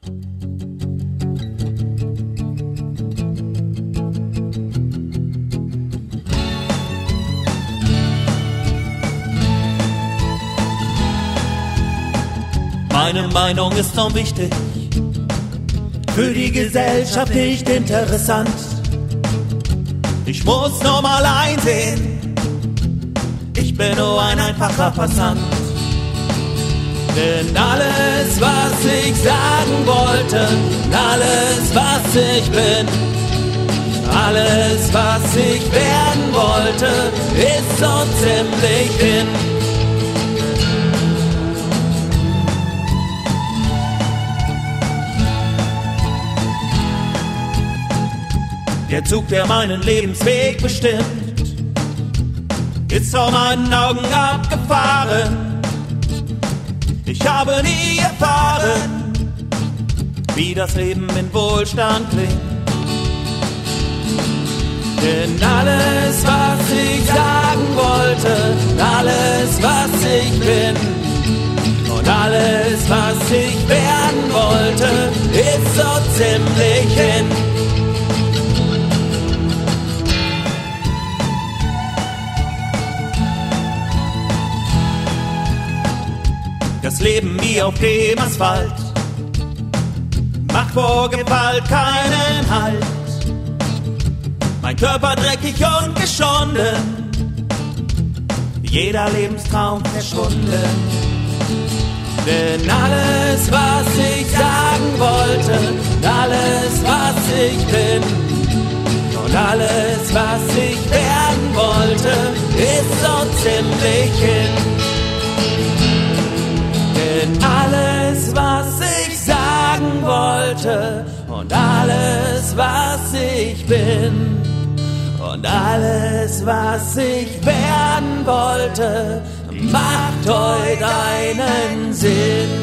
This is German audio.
Meine Meinung ist so wichtig, für die Gesellschaft nicht interessant. Ich muss nur mal einsehen, ich bin nur ein einfacher Passant. Denn alles, was ich sagen wollte, alles, was ich bin, alles, was ich werden wollte, ist so ziemlich hin. Der Zug, der meinen Lebensweg bestimmt, ist vor meinen Augen abgefahren. Ich habe nie erfahren, wie das Leben in Wohlstand klingt. Denn alles, was ich sagen wollte, alles, was ich bin und alles, was ich werden wollte, ist so ziemlich hin. Das Leben wie auf dem Asphalt macht vor Gewalt keinen Halt. Mein Körper dreckig und geschunden, jeder Lebenstraum verschwunden. Denn alles, was ich sagen wollte, alles, was ich bin und alles, was ich werden wollte, ist so ziemlich hin. Denn alles, was ich sagen wollte und alles, was ich bin und alles, was ich werden wollte, macht heute einen Sinn.